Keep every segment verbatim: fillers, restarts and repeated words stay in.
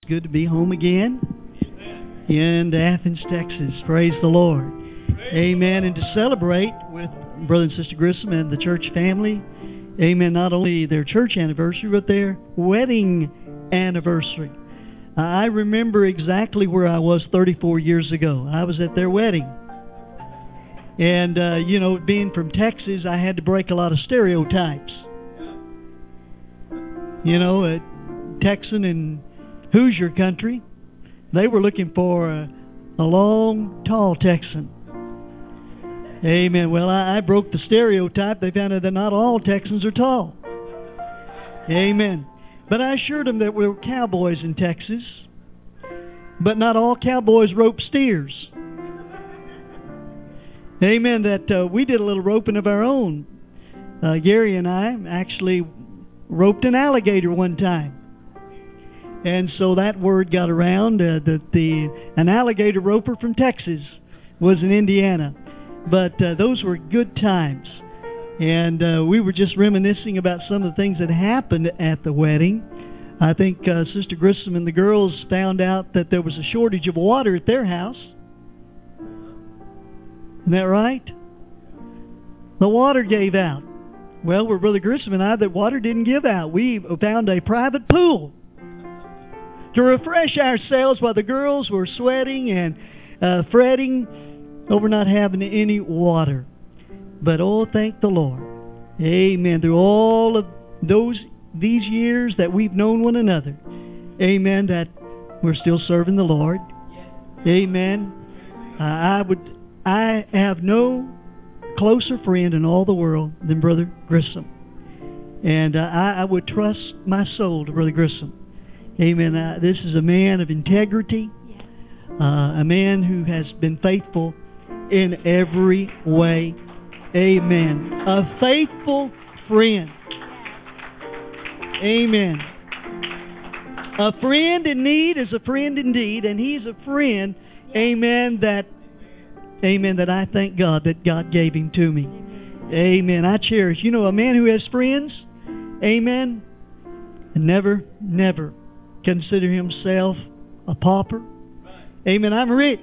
good to be home again in Athens, Texas. Praise the Lord. Amen. And to celebrate with Brother and Sister Grissom and the church family, amen, not only their church anniversary, but their wedding anniversary. I remember exactly where I was thirty-four years ago. I was at their wedding. And, uh, you know, being from Texas, I had to break a lot of stereotypes. You know, uh, Texan and Hoosier country, they were looking for a, a long, tall Texan. Amen. Well, I, I broke the stereotype. They found out that not all Texans are tall. Amen. But I assured them that we were cowboys in Texas. But not all cowboys rope steers. Amen. That uh, we did a little roping of our own. Uh, Gary and I actually roped an alligator one time. And so that word got around uh, that the an alligator roper from Texas was in Indiana. But uh, those were good times. And uh, we were just reminiscing about some of the things that happened at the wedding. I think uh, Sister Grissom and the girls found out that there was a shortage of water at their house. Isn't that right? The water gave out. Well, with Brother Grissom and I, the water didn't give out. We found a private pool to refresh ourselves while the girls were sweating and uh, fretting over not having any water. But oh, thank the Lord. Amen. Through all of those these years that we've known one another, amen, that we're still serving the Lord. Amen. Uh, I would, I have no closer friend in all the world than Brother Grissom. And uh, I, I would trust my soul to Brother Grissom. Amen. Uh, this is a man of integrity, uh, a man who has been faithful in every way. Amen. A faithful friend. Amen. A friend in need is a friend indeed, and he's a friend, amen, that, amen, that I thank God that God gave him to me. Amen. I cherish. You know, a man who has friends, amen, and never, never consider himself a pauper. Amen. I'm rich.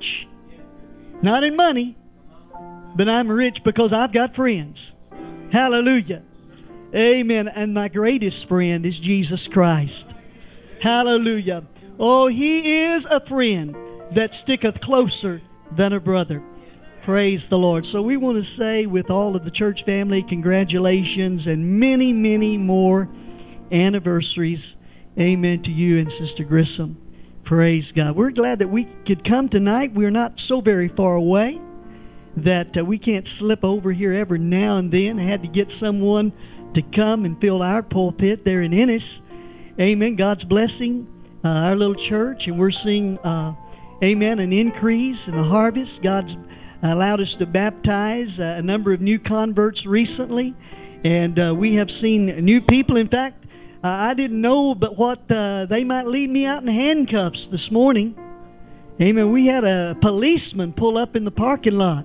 Not in money, but I'm rich because I've got friends. Hallelujah. Amen. And my greatest friend is Jesus Christ. Hallelujah. Oh, He is a friend that sticketh closer than a brother. Praise the Lord. So we want to say with all of the church family, congratulations and many, many more anniversaries. Amen to you and Sister Grissom. Praise God. We're glad that we could come tonight. We're not so very far away that uh, we can't slip over here every now and then. I had to get someone to come and fill our pulpit there in Ennis. Amen. God's blessing uh, our little church, and we're seeing, uh, amen, an increase in the harvest. God's allowed us to baptize uh, a number of new converts recently, and uh, we have seen new people. In fact, uh, I didn't know but what uh, they might leave me out in handcuffs this morning. Amen. We had a policeman pull up in the parking lot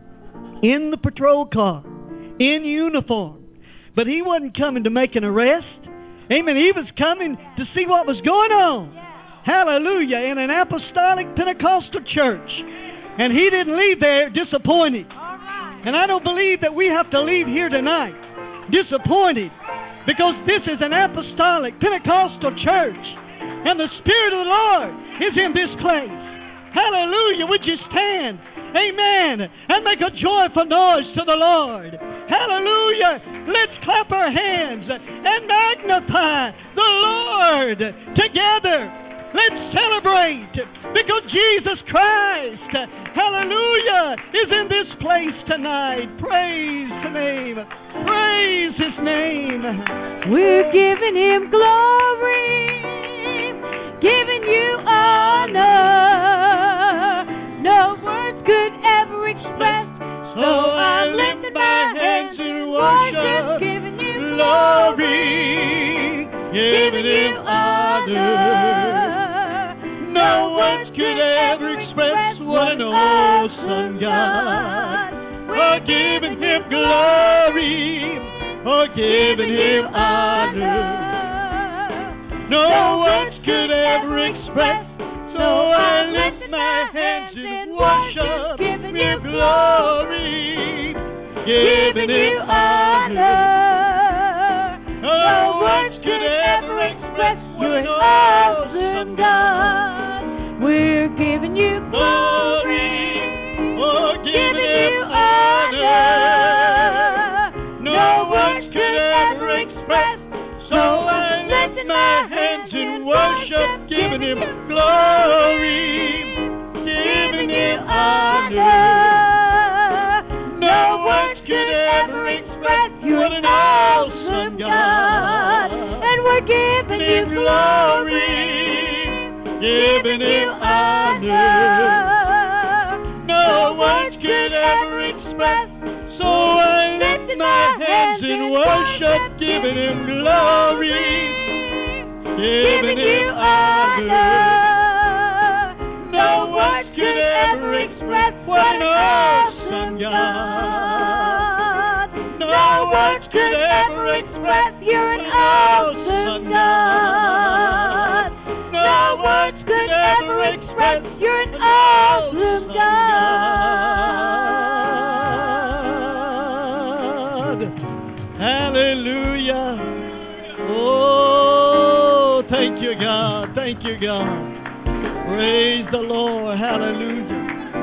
in the patrol car, in uniform. But he wasn't coming to make an arrest. Amen. He was coming to see what was going on. Hallelujah. In an apostolic Pentecostal church. And he didn't leave there disappointed. And I don't believe that we have to leave here tonight disappointed. Because this is an apostolic Pentecostal church. And the Spirit of the Lord is in this place. Hallelujah. Would you stand? Amen. And make a joyful noise to the Lord. Hallelujah. Let's clap our hands and magnify the Lord together. Let's celebrate because Jesus Christ, hallelujah, is in this place tonight. Praise the name. Praise His name. We're giving Him glory, giving you honor. No words could ever express. So I lift my hands in worship, giving you glory, giving you honor. No words could ever express what an awesome God. For giving Him glory, for giving Him honor. No words could ever express. So I lift my hands in worship, giving you glory, giving you honor. No words could ever express your awesome God. We're giving you glory, oh, giving you honor. No words could ever express. So I lift my hands in worship, giving Him glory, giving you honor. No words could ever express what an awesome God. And we're giving you glory, giving you honor. No words could ever express. So I lift my hands in worship, giving Him glory, giving you honor. No words could ever express what an awesome God. No words could ever express you're an awesome God. No words could ever express you're an awesome God. Hallelujah. Oh, thank you, God. Thank you, God. Praise the Lord. Hallelujah.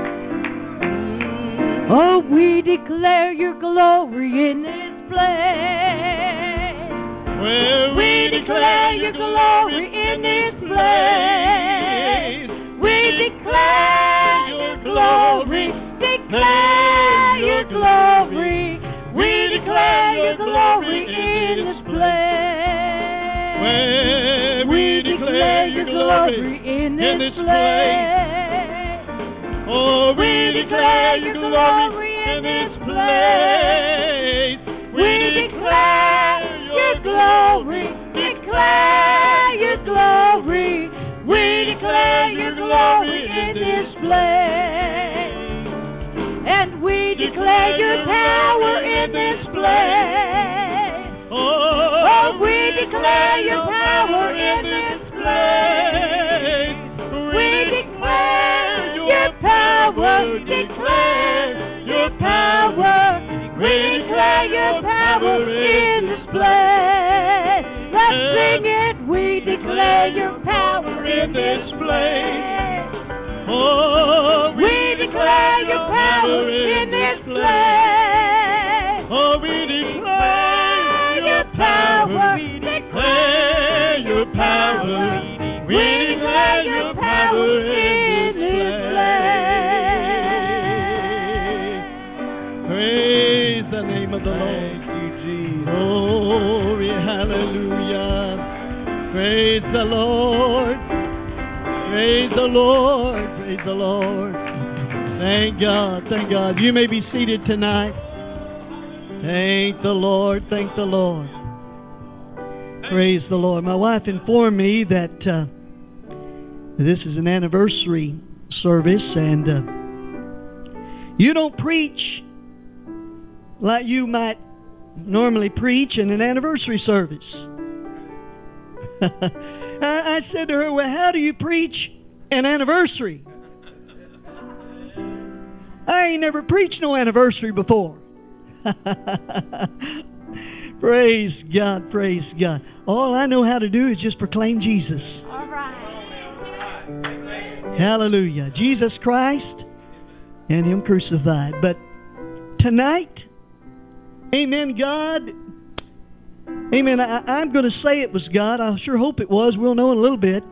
Oh, we declare your glory in this place. Well, we declare your glory in this place. We declare your glory. Declare your glory. We declare your glory in this place. Well, we declare your glory in this place. Oh, we declare your glory in this place. We declare your glory. Declare your glory. We declare your glory in this place. And we declare your power in this place. Oh, we declare your power in this place. We declare your power. Declare your power. We declare your power in this place. Let's sing it. We declare your power in this place. Oh, we declare your power in this place. Oh, we declare your power. We declare your power. We declare your power in this place. Praise the name of the Lord. Thank you, Jesus. Glory, hallelujah. Praise the Lord. Praise the Lord. Praise the Lord. Thank God. Thank God. You may be seated tonight. Thank the Lord. Thank the Lord. Praise the Lord. My wife informed me that uh, this is an anniversary service, and uh, you don't preach like you might normally preach in an anniversary service. I said to her, well, how do you preach an anniversary? I ain't never preached no anniversary before. Praise God, praise God. All I know how to do is just proclaim Jesus. All right. Hallelujah. Jesus Christ and Him crucified. But tonight, amen, God, amen, I, I'm going to say it was God. I sure hope it was. We'll know in a little bit.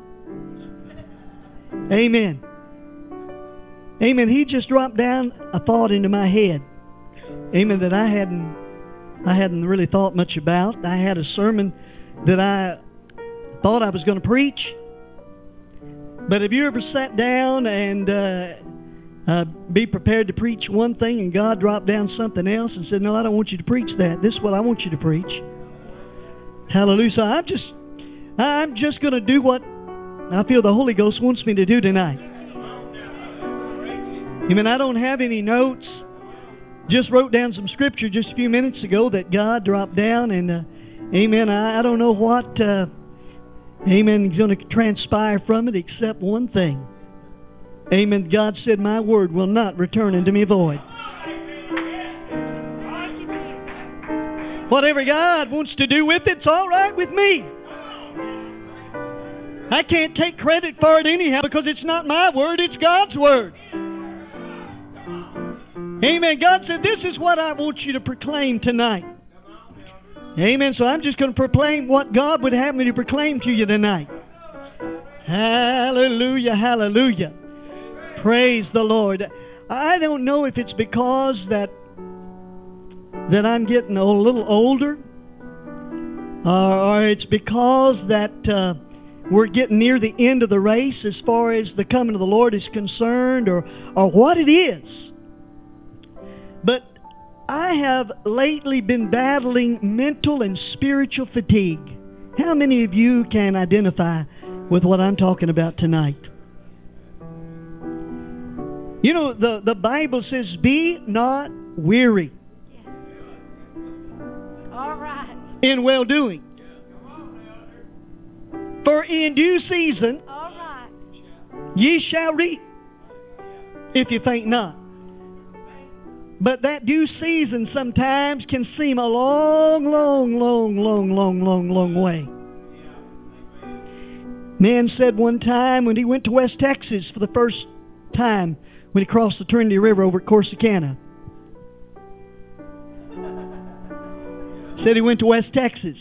Amen. Amen. He just dropped down a thought into my head. Amen. That I hadn't, I hadn't really thought much about. I had a sermon that I thought I was going to preach. But have you ever sat down and uh, uh, be prepared to preach one thing, and God dropped down something else and said, "No, I don't want you to preach that. This is what I want you to preach." Hallelujah. So I'm just, I'm just going to do what I feel the Holy Ghost wants me to do tonight. I mean, I don't have any notes. Just wrote down some scripture just a few minutes ago that God dropped down, and uh, amen. I, I don't know what uh, Amen. Is going to transpire from it except one thing. Amen. God said, my word will not return unto me void. Whatever God wants to do with it, it's all right with me. I can't take credit for it anyhow because it's not my word, it's God's word. Amen. God said, this is what I want you to proclaim tonight. Amen. So I'm just going to proclaim what God would have me to proclaim to you tonight. Hallelujah, hallelujah. Praise the Lord. I don't know if it's because that that I'm getting a little older, or, or it's because that uh, we're getting near the end of the race as far as the coming of the Lord is concerned, or, or what it is. But I have lately been battling mental and spiritual fatigue. How many of you can identify with what I'm talking about tonight? You know, the, the Bible says, be not weary. All right. In well-doing. For in due season, all right, ye shall reap, if you faint not. But that due season sometimes can seem a long, long, long, long, long, long, long way. Man said one time when he went to West Texas for the first time, when he crossed the Trinity River over at Corsicana, said he went to West Texas.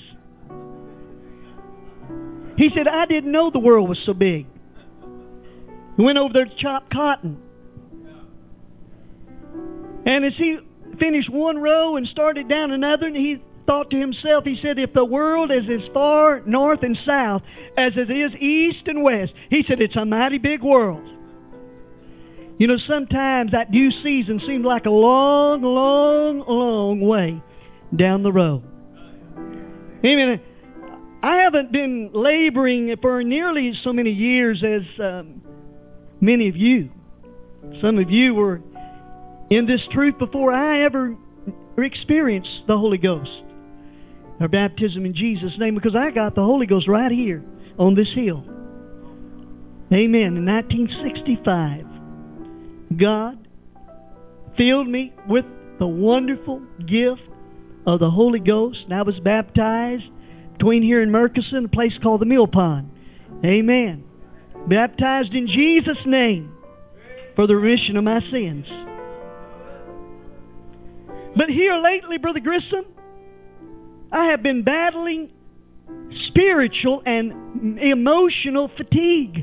He said, I didn't know the world was so big. He went over there to chop cotton. And as he finished one row and started down another, and he thought to himself, he said, if the world is as far north and south as it is east and west, he said, it's a mighty big world. You know, sometimes that due season seemed like a long, long, long way down the road. Amen. I haven't been laboring for nearly so many years as um, many of you. Some of you were in this truth before I ever experienced the Holy Ghost, or baptism in Jesus' name, because I got the Holy Ghost right here on this hill. Amen. In nineteen sixty-five, God filled me with the wonderful gift of the Holy Ghost, and I was baptized between here and Murchison, a place called the Mill Pond. Amen. Baptized in Jesus' name for the remission of my sins. But here lately, Brother Grissom, I have been battling spiritual and emotional fatigue.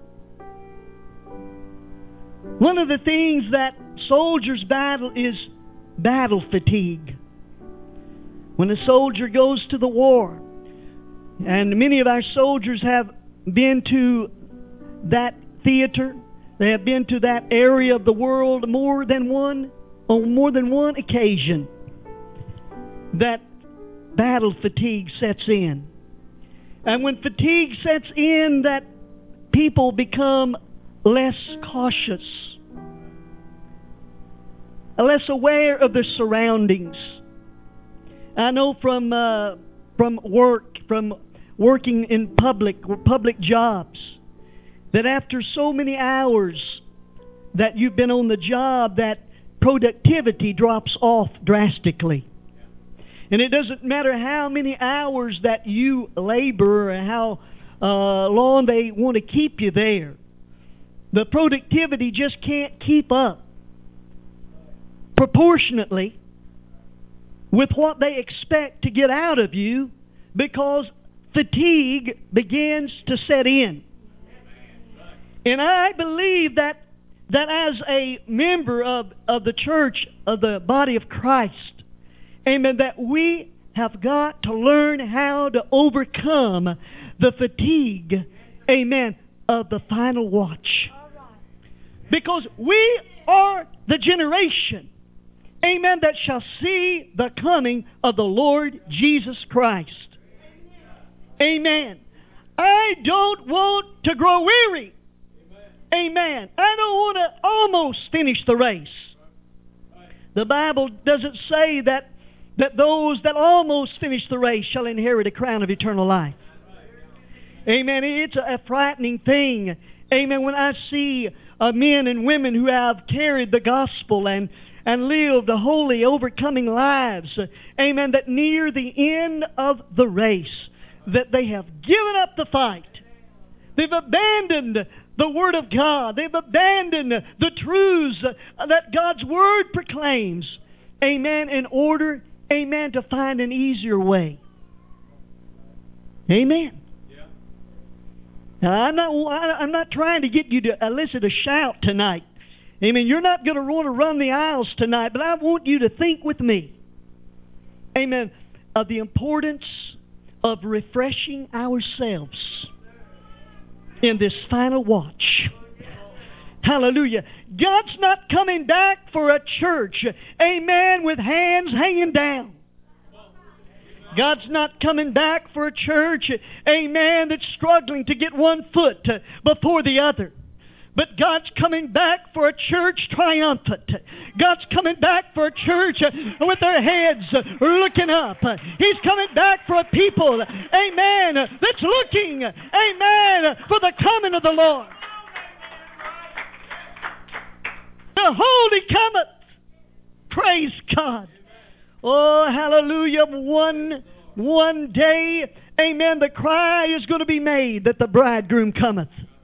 One of the things that soldiers battle is battle fatigue. When a soldier goes to the war, and many of our soldiers have been to that theater, they have been to that area of the world more than one, on more than one occasion, that battle fatigue sets in. And when fatigue sets in, that people become less cautious, less aware of their surroundings. I know from uh, from work, from working in public or public jobs, that after so many hours that you've been on the job, that productivity drops off drastically. And it doesn't matter how many hours that you labor or how uh, long they want to keep you there. The productivity just can't keep up proportionately with what they expect to get out of you, because fatigue begins to set in. And I believe that that as a member of, of the church, of the body of Christ, amen, that we have got to learn how to overcome the fatigue, amen, of the final watch. Because we are the generation, amen, that shall see the coming of the Lord Jesus Christ. Amen. I don't want to grow weary. Amen. I don't want to almost finish the race. The Bible doesn't say that, that those that almost finish the race shall inherit a crown of eternal life. Amen. It's a frightening thing. Amen. When I see uh, men and women who have carried the gospel and, and lived a holy, overcoming lives, amen, that near the end of the race, that they have given up the fight. They've abandoned the Word of God. They've abandoned the truths that God's Word proclaims. Amen. In order, amen, to find an easier way. Amen. Yeah. Now, I'm not, I'm not trying to get you to elicit a shout tonight. Amen. You're not going to want to run the aisles tonight, but I want you to think with me. Amen. Of the importance of refreshing ourselves in this final watch. Hallelujah. God's not coming back for a church, amen, with hands hanging down. God's not coming back for a church, amen, that's struggling to get one foot before the other. But God's coming back for a church triumphant. God's coming back for a church with their heads looking up. He's coming back for a people, amen, that's looking, amen, for the coming of the Lord. Behold, He cometh. Praise God. Oh, hallelujah. One, one day, amen, the cry is going to be made that the bridegroom cometh.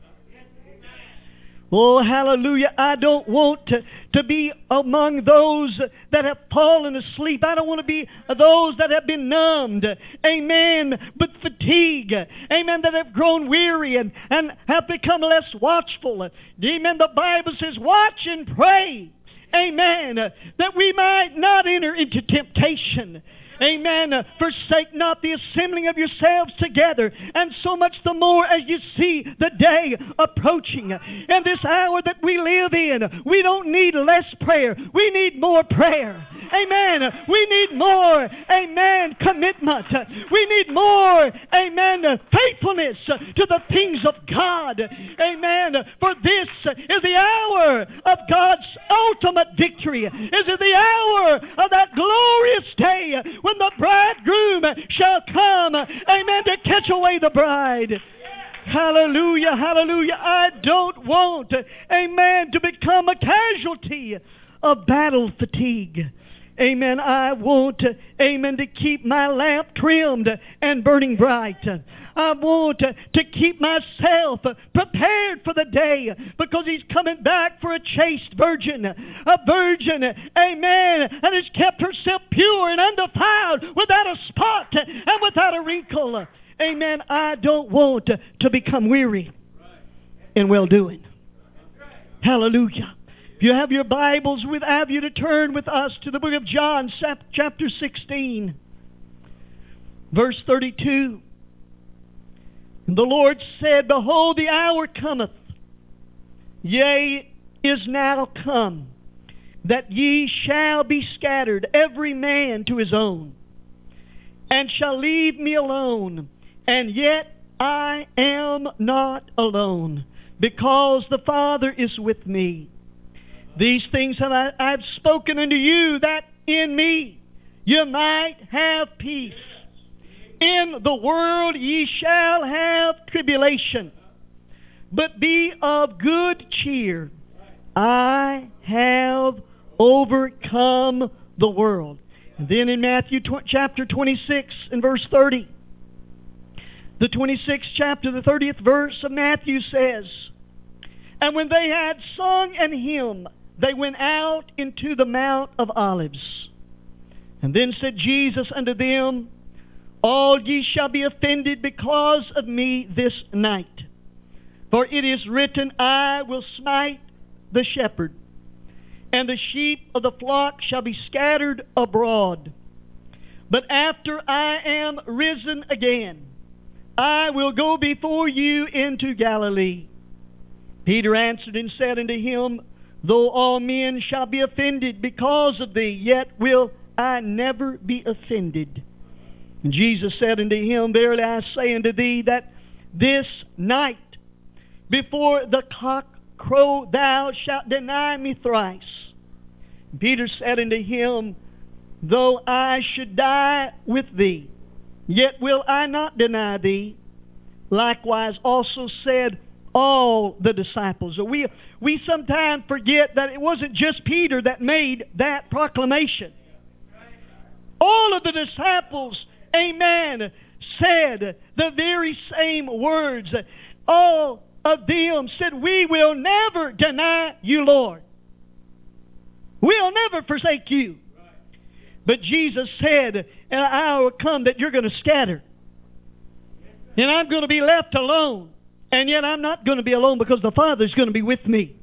Oh, hallelujah. I don't want to, to be among those that have fallen asleep. I don't want to be those that have been numbed. Amen. But fatigue. Amen. That have grown weary and, and have become less watchful. Amen. The Bible says, watch and pray. Amen. That we might not enter into temptation. Amen. Forsake not the assembling of yourselves together, and so much the more as you see the day approaching. In this hour that we live in, we don't need less prayer. We need more prayer. Amen. We need more, amen, commitment. We need more, amen, faithfulness to the things of God. Amen. For this is the hour of God's ultimate victory. Is it the hour of that glorious day when the bridegroom shall come, amen, to catch away the bride. Hallelujah, hallelujah. I don't want, amen, to become a casualty of battle fatigue. Amen. I want, amen, to keep my lamp trimmed and burning bright. I want to keep myself prepared for the day, because He's coming back for a chaste virgin. A virgin, amen, that has kept herself pure and undefiled, without a spot and without a wrinkle. Amen. I don't want to become weary in well-doing. Hallelujah. If you have your Bibles, we'd have you to turn with us to the book of John, chapter sixteen, verse thirty-two. And the Lord said, behold, the hour cometh, yea, is now come, that ye shall be scattered, every man to his own, and shall leave me alone. And yet I am not alone, because the Father is with me. These things have I have spoken unto you, that in me you might have peace. In the world ye shall have tribulation, but be of good cheer. I have overcome the world. And then in Matthew chapter twenty-six and verse thirty, the twenty-sixth chapter, the thirtieth verse of Matthew says, and when they had sung an hymn, they went out into the Mount of Olives. And then said Jesus unto them, all ye shall be offended because of me this night. For it is written, I will smite the shepherd, and the sheep of the flock shall be scattered abroad. But after I am risen again, I will go before you into Galilee. Peter answered and said unto him, though all men shall be offended because of thee, yet will I never be offended. And Jesus said unto him, verily I say unto thee, that this night before the cock crow thou shalt deny me thrice. And Peter said unto him, though I should die with thee, yet will I not deny thee. likewise also said all the disciples. We, we sometimes forget that it wasn't just Peter that made that proclamation. All of the disciples, amen, said the very same words. All of them said, we will never deny you, Lord. We'll never forsake you. But Jesus said, an hour will come that you're going to scatter. And I'm going to be left alone. And yet I'm not going to be alone because the Father's going to be with me.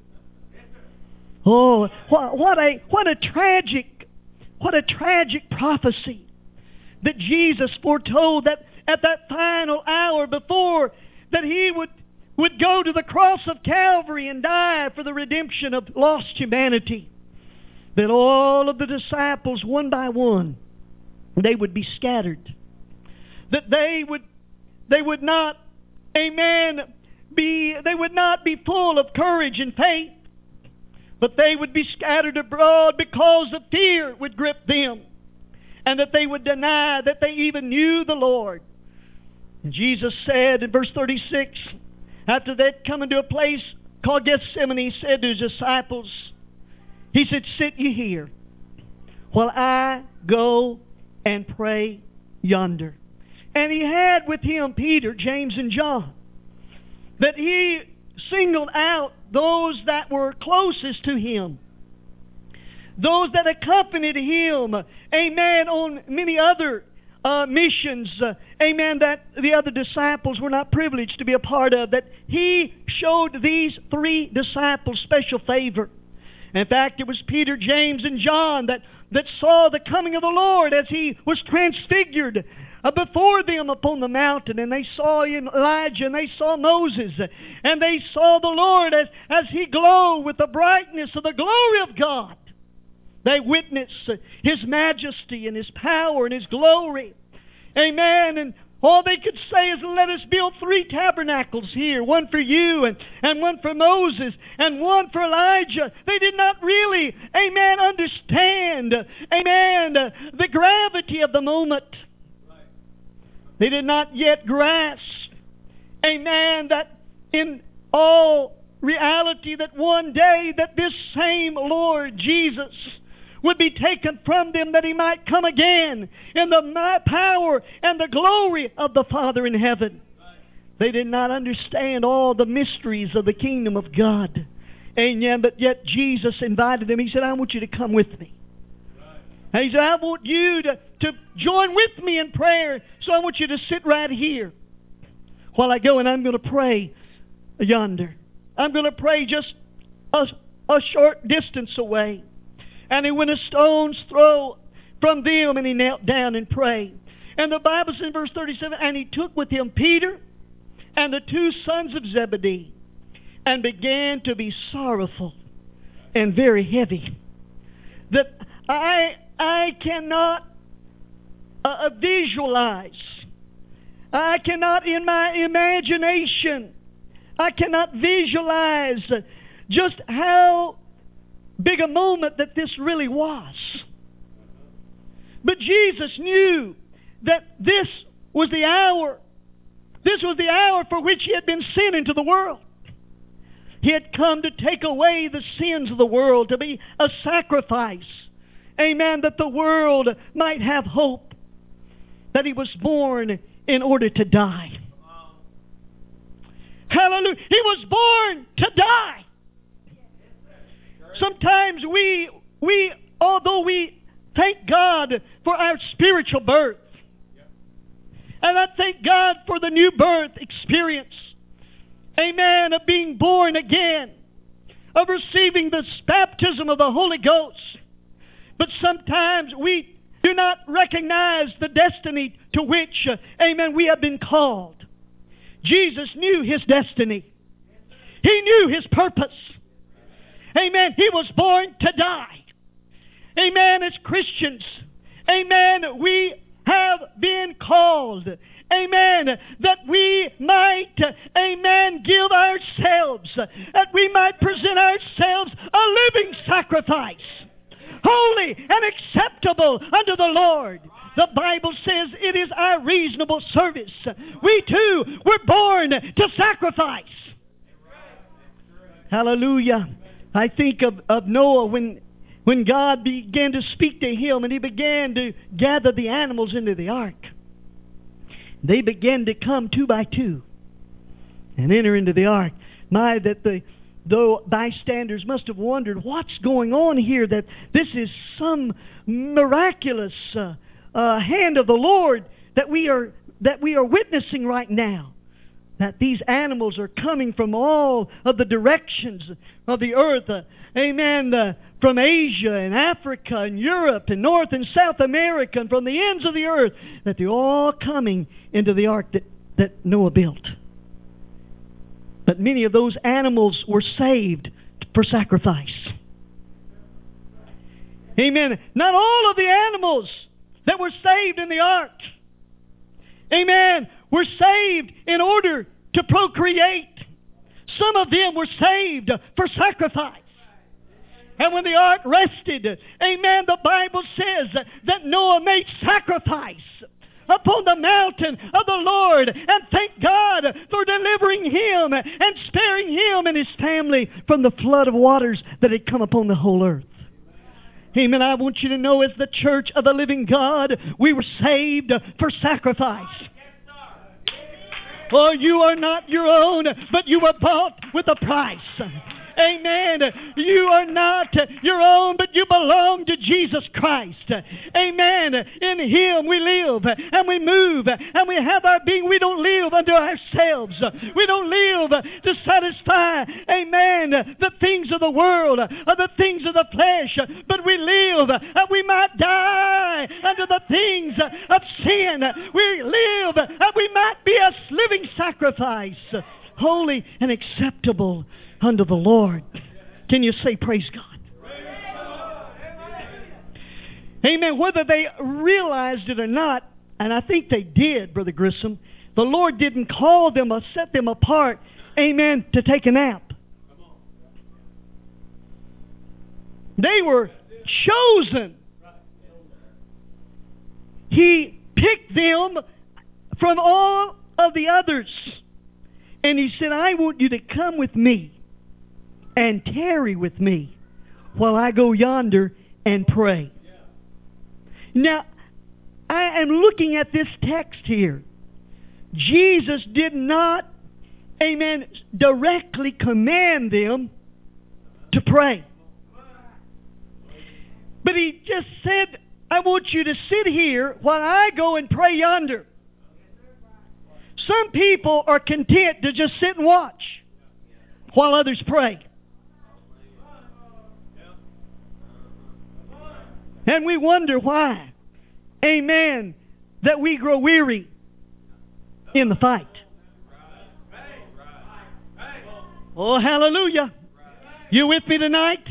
Oh, what, what a what a tragic, what a tragic prophecy that Jesus foretold that at that final hour before that He would, would go to the cross of Calvary and die for the redemption of lost humanity. That all of the disciples, one by one, they would be scattered. That they would they would not, amen, be they would not be full of courage and faith, but they would be scattered abroad because of fear would grip them, and that they would deny that they even knew the Lord. And Jesus said in verse thirty-six, after they'd come into a place called Gethsemane, He said to His disciples, He said, sit ye here while I go and pray yonder. And He had with Him Peter, James, and John. That He singled out those that were closest to Him. Those that accompanied Him, amen, on many other uh, missions, uh, amen, that the other disciples were not privileged to be a part of. That He showed these three disciples special favor. In fact, it was Peter, James, and John that, that saw the coming of the Lord as He was transfigured uh, before them upon the mountain. And they saw Elijah, and they saw Moses, and they saw the Lord as, as He glowed with the brightness of the glory of God. They witnessed His majesty and His power and His glory. Amen. And all they could say is, let us build three tabernacles here. One for you and, and one for Moses and one for Elijah. They did not really, amen, understand, amen, the gravity of the moment. They did not yet grasp, amen, that in all reality that one day that this same Lord Jesus would be taken from them, that He might come again in the power and the glory of the Father in heaven. They did not understand all the mysteries of the kingdom of God. Amen. But yet Jesus invited them. He said, I want you to come with me. And He said, I want you to, to join with me in prayer. So I want you to sit right here while I go and I'm going to pray yonder. I'm going to pray just a, a short distance away. And He went a stone's throw from them, and He knelt down and prayed. And the Bible says in verse thirty-seven, and He took with Him Peter and the two sons of Zebedee, and began to be sorrowful and very heavy. That I I cannot uh, visualize. I cannot, in my imagination, I cannot visualize just how big a moment that this really was. But Jesus knew that this was the hour. This was the hour for which He had been sent into the world. He had come to take away the sins of the world, to be a sacrifice. Amen. That the world might have hope. That He was born in order to die. Hallelujah. He was born to die. Sometimes we, we, although we thank God for our spiritual birth, and I thank God for the new birth experience, amen, of being born again, of receiving the baptism of the Holy Ghost. But sometimes we do not recognize the destiny to which, uh, amen, we have been called. Jesus knew His destiny. He knew His purpose. Amen. He was born to die. Amen. As Christians, amen, we have been called, amen, that we might, amen, give ourselves, that we might present ourselves a living sacrifice, holy and acceptable unto the Lord. the Bible says it is our reasonable service. We too were born to sacrifice. Hallelujah. I think of, of Noah when, when God began to speak to him and he began to gather the animals into the ark. They began to come two by two and enter into the ark. My, that the though bystanders must have wondered, what's going on here? That this is some miraculous uh, uh, hand of the Lord that we are that we are witnessing right now. That these animals are coming from all of the directions of the earth. Uh, amen. Uh, from Asia and Africa and Europe and North and South America and from the ends of the earth. That they're all coming into the ark that, that Noah built. But many of those animals were saved for sacrifice. Amen. Not all of the animals that were saved in the ark, amen, were saved in order to procreate. Some of them were saved for sacrifice. And when the ark rested, amen, the Bible says that Noah made sacrifice upon the mountain of the Lord, and thank God for delivering him and sparing him and his family from the flood of waters that had come upon the whole earth. Amen. I want you to know, as the church of the living God, we were saved for sacrifice. Oh, you are not your own, but you were bought with a price. Amen. You are not your own, but you belong to Jesus Christ. Amen. In Him we live and we move and we have our being. We don't live unto ourselves. We don't live to satisfy, amen, the things of the world or the things of the flesh, but we live that we might die unto the things of sin. We live that we might be a living sacrifice, holy and acceptable unto the Lord. Can you say praise God? Amen. Whether they realized it or not, and I think they did, Brother Grissom, the Lord didn't call them or set them apart, amen, to take a nap. They were chosen. He picked them from all of the others. And He said, I want you to come with me and tarry with me while I go yonder and pray. Now, I am looking at this text here. Jesus did not, amen, directly command them to pray. But He just said, I want you to sit here while I go and pray yonder. Some people are content to just sit and watch while others pray. And we wonder why, amen, that we grow weary in the fight. Oh, hallelujah. You with me tonight?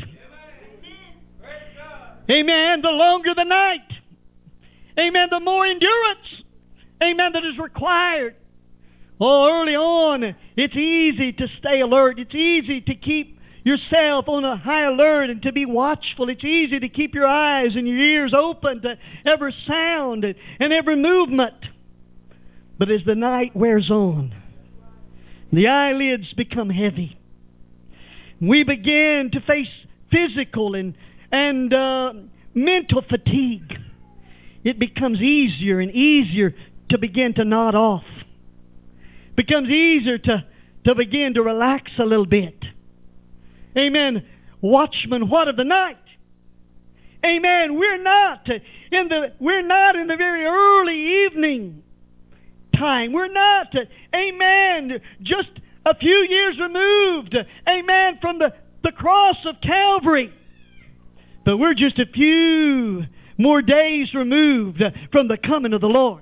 Amen. The longer the night, amen, the more endurance, amen, that is required. Oh, early on, it's easy to stay alert. It's easy to keep yourself on a high alert and to be watchful. It's easy to keep your eyes and your ears open to every sound and every movement. But as the night wears on, the eyelids become heavy. We begin to face physical and, and uh, mental fatigue. It becomes easier and easier to begin to nod off. Becomes easier to, to begin to relax a little bit. Amen. Watchmen, what of the night? Amen. We're not in the we're not in the very early evening time. We're not, amen, just a few years removed, amen, from the, the cross of Calvary. But we're just a few more days removed from the coming of the Lord.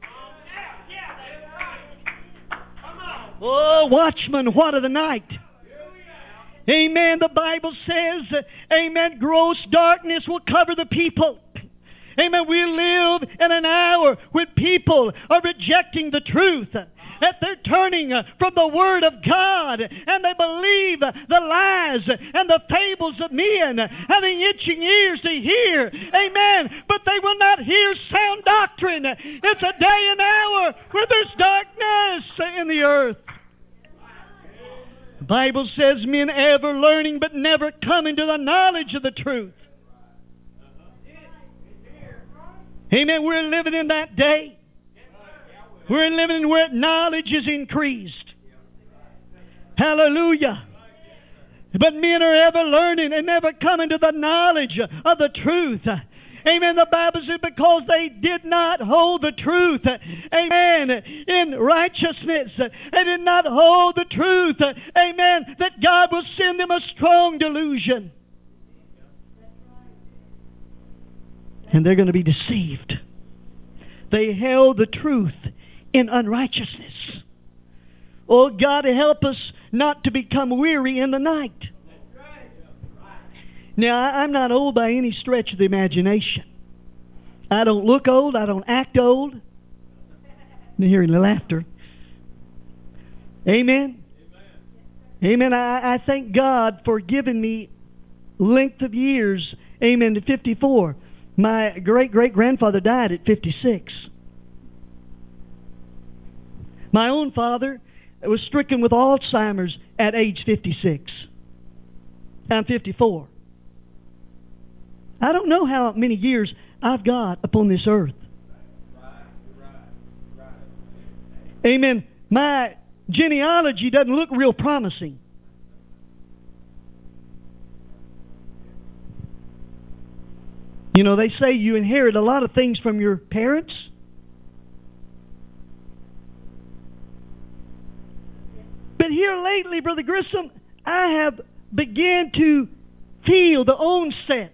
Oh, watchmen, what of the night? Amen. The Bible says, amen, gross darkness will cover the people. Amen. We live in an hour when people are rejecting the truth. that they're turning from the Word of God, and they believe the lies and the fables of men, having itching ears to hear. Amen. But they will not hear sound doctrine. It's a day and hour where there's darkness in the earth. The Bible says men ever learning but never coming to the knowledge of the truth. Amen. We're living in that day. We're living where knowledge is increased. Hallelujah. But men are ever learning and never coming to the knowledge of the truth. Amen. The Bible says because they did not hold the truth. Amen. In righteousness. They did not hold the truth. Amen. That God will send them a strong delusion. And they're going to be deceived. They held the truth in unrighteousness. Oh, God, help us not to become weary in the night. Now, I'm not old by any stretch of the imagination. I don't look old. I don't act old. I'm hearing the laughter. Amen. Amen. I, I thank God for giving me length of years. Amen. To fifty-four. My great-great-grandfather died at fifty-six. My own father was stricken with Alzheimer's at age fifty-six. I'm fifty-four. I don't know how many years I've got upon this earth. Amen. My genealogy doesn't look real promising. You know, they say you inherit a lot of things from your parents. But here lately, Brother Grissom, I have begun to feel the onset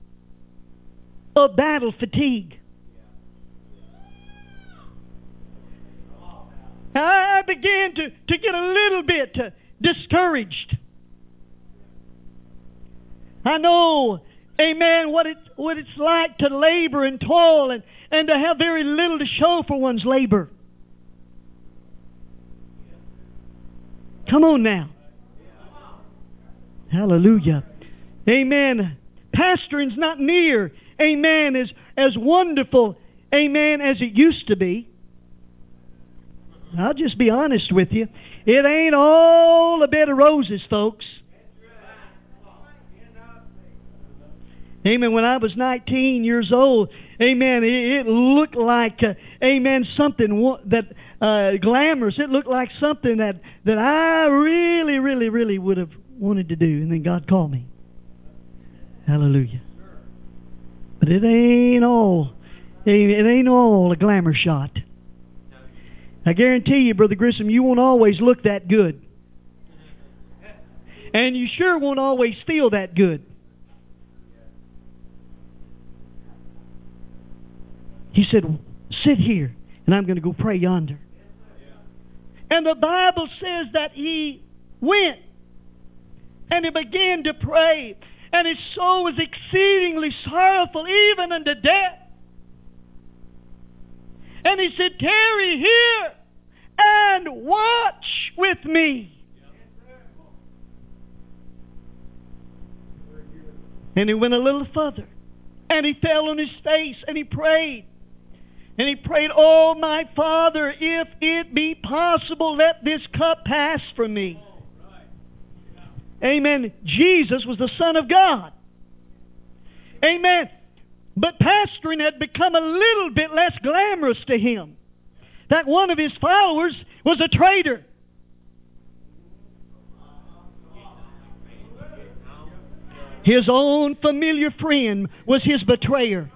of battle fatigue. I began to, to get a little bit uh, discouraged. I know, amen, what it what it's like to labor and toil and, and to have very little to show for one's labor. Come on now. Hallelujah. Amen. Pastoring's not near, amen, as, as wonderful, amen, as it used to be. I'll just be honest with you. It ain't all a bed of roses, folks. Amen. When I was nineteen years old, amen, it, it looked like, uh, amen, something that uh, glamorous. It looked like something that, that I really, really, really would have wanted to do. And then God called me. Hallelujah. But it ain't all, it ain't all a glamour shot. I guarantee you, Brother Grissom, you won't always look that good. And you sure won't always feel that good. He said, sit here, and I'm going to go pray yonder. And the Bible says that he went, and he began to pray, and his soul was exceedingly sorrowful, even unto death. And he said, tarry here and watch with me. And he went a little further, and he fell on his face, and he prayed. And he prayed, oh, my Father, if it be possible, let this cup pass from me. Amen. Jesus was the Son of God. Amen. But pastoring had become a little bit less glamorous to him. That one of his followers was a traitor. His own familiar friend was his betrayer.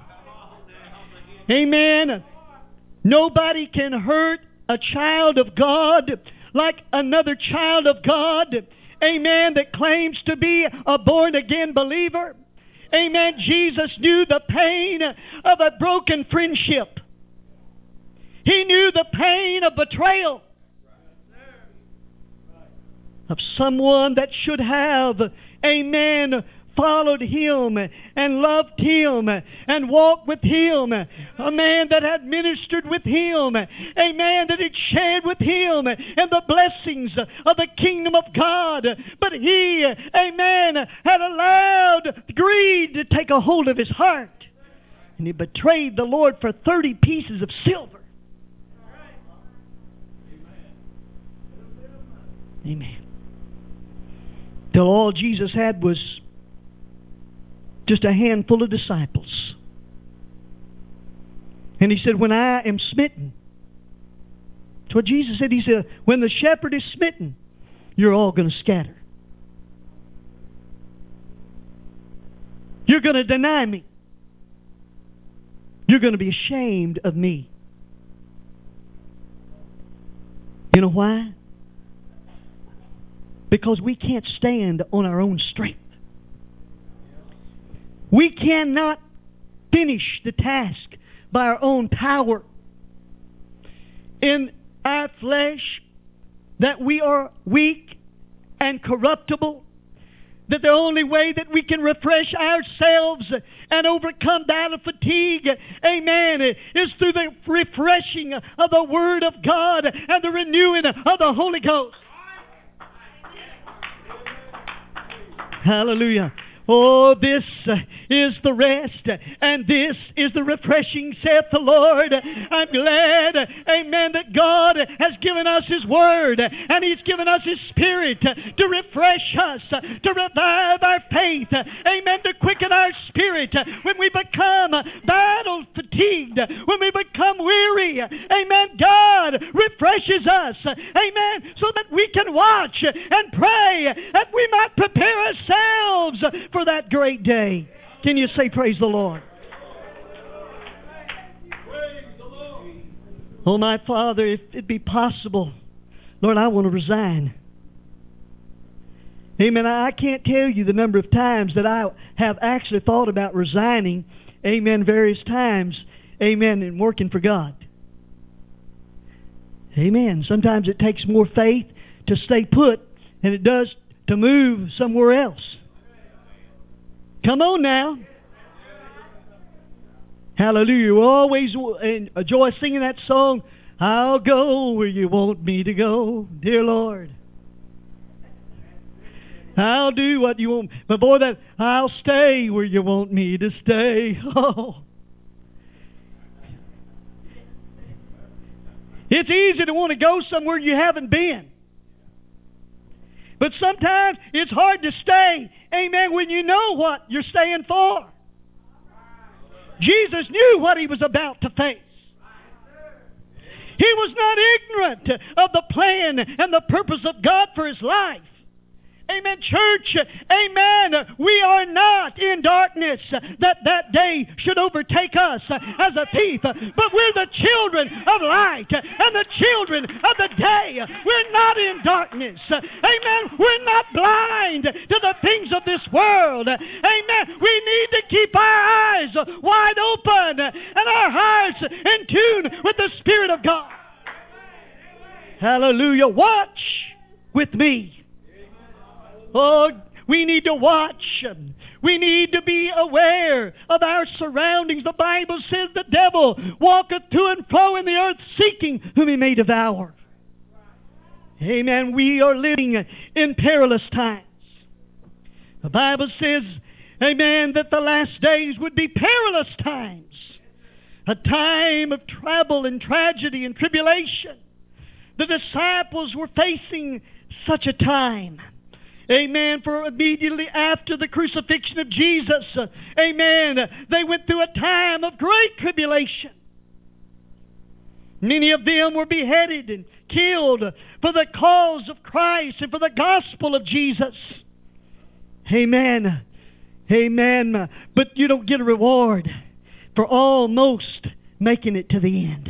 Amen. Nobody can hurt a child of God like another child of God. Amen. That claims to be a born-again believer. Amen. Jesus knew the pain of a broken friendship. He knew the pain of betrayal. Of someone that should have, amen, followed Him and loved Him and walked with Him. A man that had ministered with Him. A man that had shared with Him and the blessings of the kingdom of God. But he, amen, had allowed greed to take a hold of his heart. And he betrayed the Lord for thirty pieces of silver. Amen. Till all Jesus had was just a handful of disciples. And He said, when I am smitten, that's what Jesus said. He said, when the shepherd is smitten, you're all going to scatter. You're going to deny me. You're going to be ashamed of me. You know why? Because we can't stand on our own strength. We cannot finish the task by our own power. In our flesh, that we are weak and corruptible, that the only way that we can refresh ourselves and overcome battle fatigue, amen, is through the refreshing of the Word of God and the renewing of the Holy Ghost. Hallelujah. Oh, this is the rest, and this is the refreshing, saith the Lord. I'm glad, amen, that God has given us His Word, and He's given us His Spirit to refresh us, to revive our faith, amen, to quicken our spirit when we become battle fatigued, when we become weary, amen. God refreshes us, amen, so that we can watch and pray, that we might prepare ourselves for that great day. Can you say praise the Lord? Oh, my Father, if it be possible, Lord, I want to resign. Amen. I can't tell you the number of times that I have actually thought about resigning, amen, various times, amen, and working for God. Amen. Sometimes it takes more faith to stay put than it does to move somewhere else. Come on now. Hallelujah. We always enjoy singing that song, I'll go where you want me to go, dear Lord. I'll do what you want. But boy, that I'll stay where you want me to stay. Oh. It's easy to want to go somewhere you haven't been. But sometimes it's hard to stay, amen, when you know what you're staying for. Jesus knew what He was about to face. He was not ignorant of the plan and the purpose of God for His life. Amen, church. Amen. We are not in darkness that that day should overtake us as a thief. But we're the children of light and the children of the day. We're not in darkness. Amen. We're not blind to the things of this world. Amen. We need to keep our eyes wide open and our hearts in tune with the Spirit of God. Hallelujah. Watch with me. Oh, we need to watch. We need to be aware of our surroundings. The Bible says the devil walketh to and fro in the earth seeking whom he may devour. Amen. We are living in perilous times. The Bible says, amen, that the last days would be perilous times. A time of trouble and tragedy and tribulation. The disciples were facing such a time. Amen. For immediately after the crucifixion of Jesus, uh, amen, they went through a time of great tribulation. Many of them were beheaded and killed for the cause of Christ and for the gospel of Jesus. Amen. Amen. But you don't get a reward for almost making it to the end.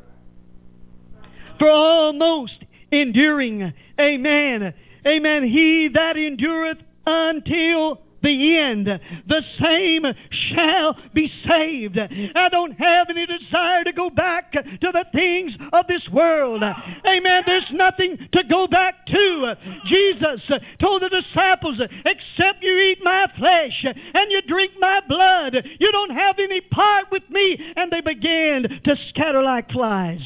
For almost enduring. Amen. Amen. He that endureth until the end, the same shall be saved. I don't have any desire to go back to the things of this world. Amen. There's nothing to go back to. Jesus told the disciples, except you eat my flesh and you drink my blood, you don't have any part with me. And they began to scatter like flies.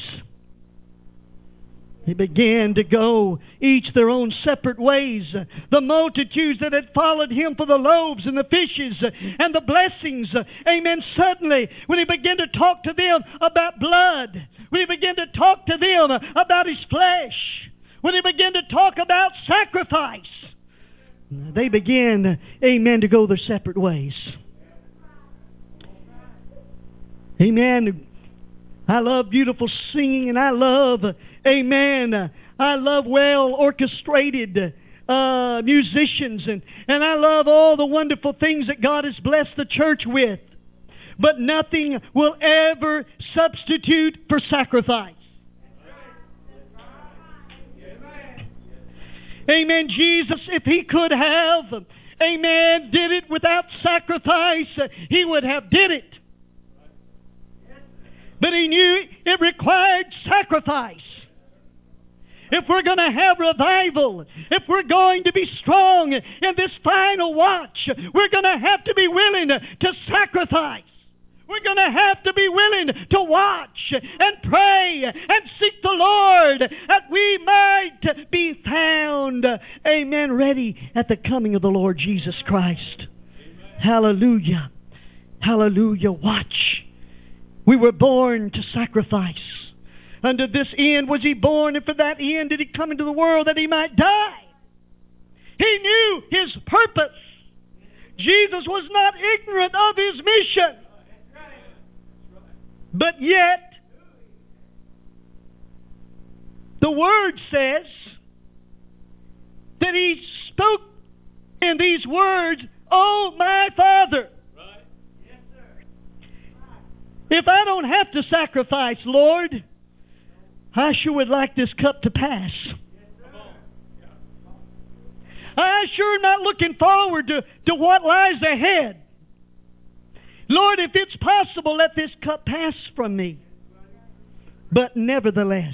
They began to go each their own separate ways. The multitudes that had followed him for the loaves and the fishes and the blessings. Amen. Suddenly, when he began to talk to them about blood, when he began to talk to them about his flesh, when he began to talk about sacrifice, they began, amen, to go their separate ways. Amen. I love beautiful singing, and I love, amen, I love well orchestrated uh, musicians, and, and I love all the wonderful things that God has blessed the church with. But nothing will ever substitute for sacrifice. Amen. Jesus, if he could have, amen, did it without sacrifice, he would have did it. But he knew it required sacrifice. If we're going to have revival, if we're going to be strong in this final watch, we're going to have to be willing to sacrifice. We're going to have to be willing to watch and pray and seek the Lord that we might be found, amen, ready at the coming of the Lord Jesus Christ. Hallelujah. Hallelujah. Watch. We were born to sacrifice. Unto this end was he born, and for that end did he come into the world that he might die. He knew his purpose. Jesus was not ignorant of his mission. But yet, the Word says that he spoke in these words, "Oh, my Father, if I don't have to sacrifice, Lord, I sure would like this cup to pass. I sure am not looking forward to, to what lies ahead. Lord, if it's possible, let this cup pass from me. But nevertheless,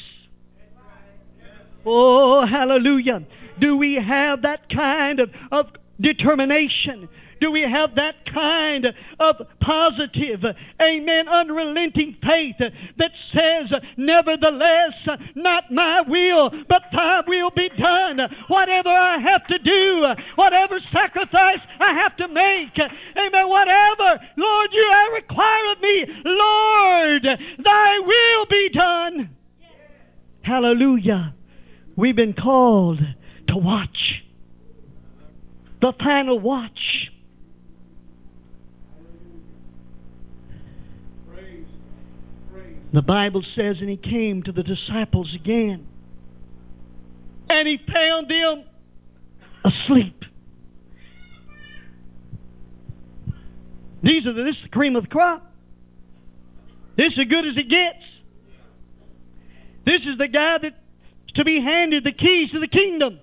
oh, hallelujah, do we have that kind of, of determination? Do we have that kind of positive, amen, unrelenting faith that says, nevertheless, not my will, but thy will be done. Whatever I have to do, whatever sacrifice I have to make, amen, whatever, Lord, you require of me, Lord, thy will be done. Hallelujah. We've been called to watch. The final watch. The Bible says, and he came to the disciples again, and he found them asleep. These are the, this is the cream of the crop. This is as good as it gets. This is the guy that's to be handed the keys to the kingdom.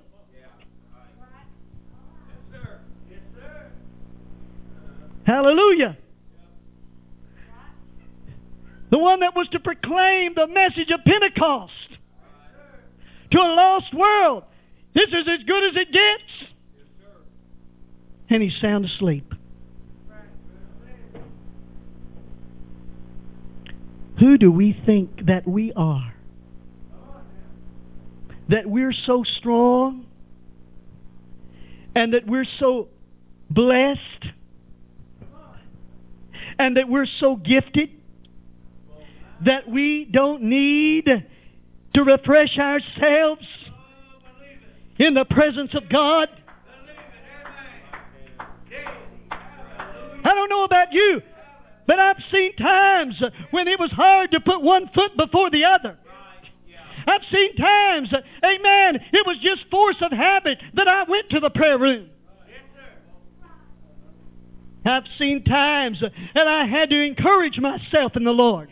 Hallelujah. The one that was to proclaim the message of Pentecost to a lost world. This is as good as it gets. And he's sound asleep. Who do we think that we are? That we're so strong and that we're so blessed and that we're so gifted that we don't need to refresh ourselves in the presence of God? I don't know about you, but I've seen times when it was hard to put one foot before the other. I've seen times, amen, it was just force of habit that I went to the prayer room. I've seen times that I had to encourage myself in the Lord.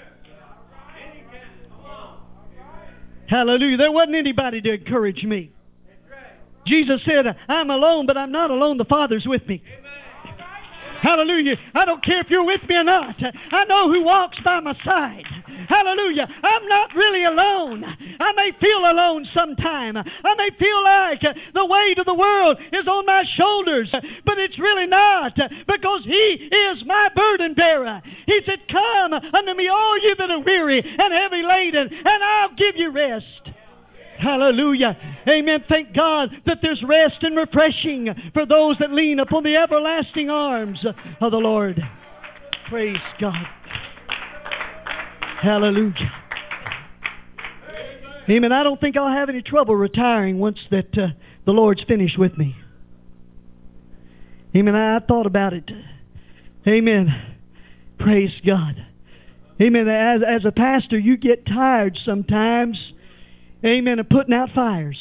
Hallelujah. There wasn't anybody to encourage me. Jesus said, I'm alone, but I'm not alone. The Father's with me. Hallelujah. I don't care if you're with me or not. I know who walks by my side. Hallelujah. I'm not really alone. I may feel alone sometime. I may feel like the weight of the world is on my shoulders, but it's really not, because He is my burden bearer. He said, come unto me, all you that are weary and heavy laden, and I'll give you rest. Hallelujah. Amen. Thank God that there's rest and refreshing for those that lean upon the everlasting arms of the Lord. Praise God. Hallelujah. Amen. I don't think I'll have any trouble retiring once that uh, the Lord's finished with me. Amen. I, I thought about it. Amen. Praise God. Amen. As, as a pastor, you get tired sometimes. Amen. Of putting out fires.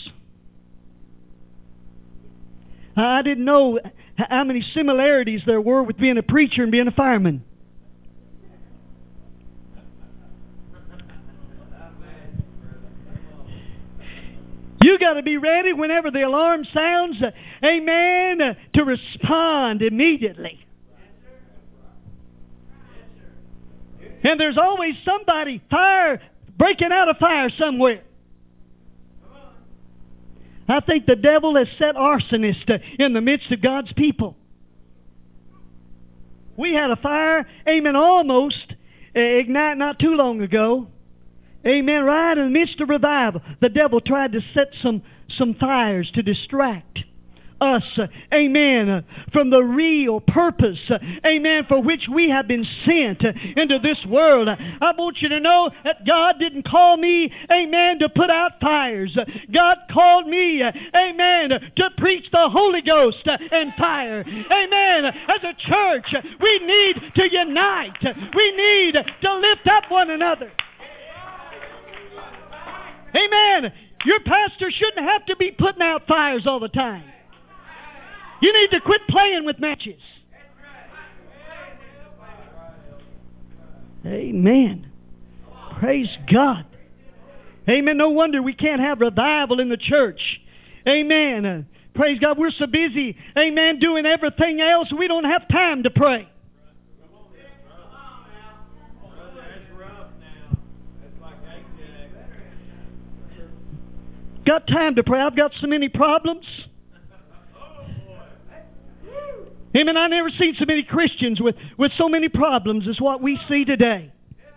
I didn't know how many similarities there were with being a preacher and being a fireman. You got to be ready whenever the alarm sounds, amen, to respond immediately. And there's always somebody fire breaking out a fire somewhere. I think the devil has set arsonists in the midst of God's people. We had a fire, amen, almost ignite not too long ago. Amen. Right in the midst of revival, the devil tried to set some, some fires to distract us, uh, amen, uh, from the real purpose, uh, amen, for which we have been sent uh, into this world. I want you to know that God didn't call me, amen, to put out fires. God called me, uh, amen, to preach the Holy Ghost uh, and fire. Amen. As a church, we need to unite. We need to lift up one another. Amen. Your pastor shouldn't have to be putting out fires all the time. You need to quit playing with matches. Amen. Praise God. Amen. No wonder we can't have revival in the church. Amen. Uh, praise God. We're so busy, amen, doing everything else, we don't have time to pray. Got time to pray. I've got so many problems. Amen. I never seen so many Christians with, with so many problems as what we see today.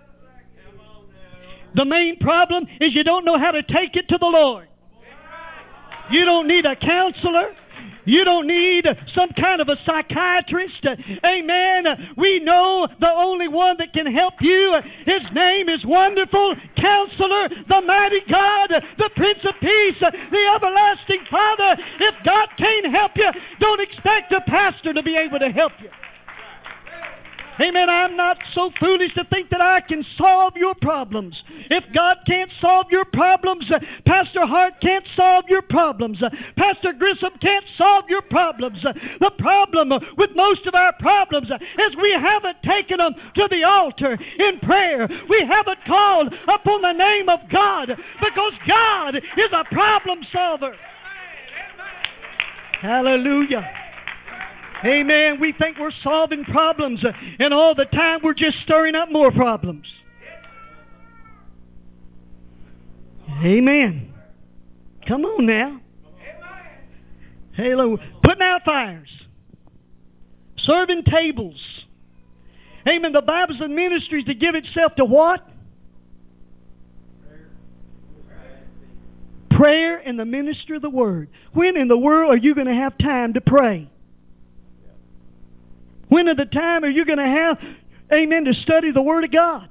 The main problem is you don't know how to take it to the Lord. You don't need a counselor. You don't need some kind of a psychiatrist. Amen. We know the only one that can help you. His name is Wonderful Counselor, the Mighty God, the Prince of Peace, the Everlasting Father. If God can't help you, don't expect a pastor to be able to help you. Amen. I'm not so foolish to think that I can solve your problems. If God can't solve your problems, Pastor Hart can't solve your problems. Pastor Grissom can't solve your problems. The problem with most of our problems is we haven't taken them to the altar in prayer. We haven't called upon the name of God, because God is a problem solver. Hallelujah. Amen. We think we're solving problems, and all the time we're just stirring up more problems. Amen. Come on now. Hello. Putting out fires. Serving tables. Amen. The Bible's a ministry to give itself to what? Prayer and the ministry of the Word. When in the world are you going to have time to pray? When at the time are you going to have, amen, to study the Word of God?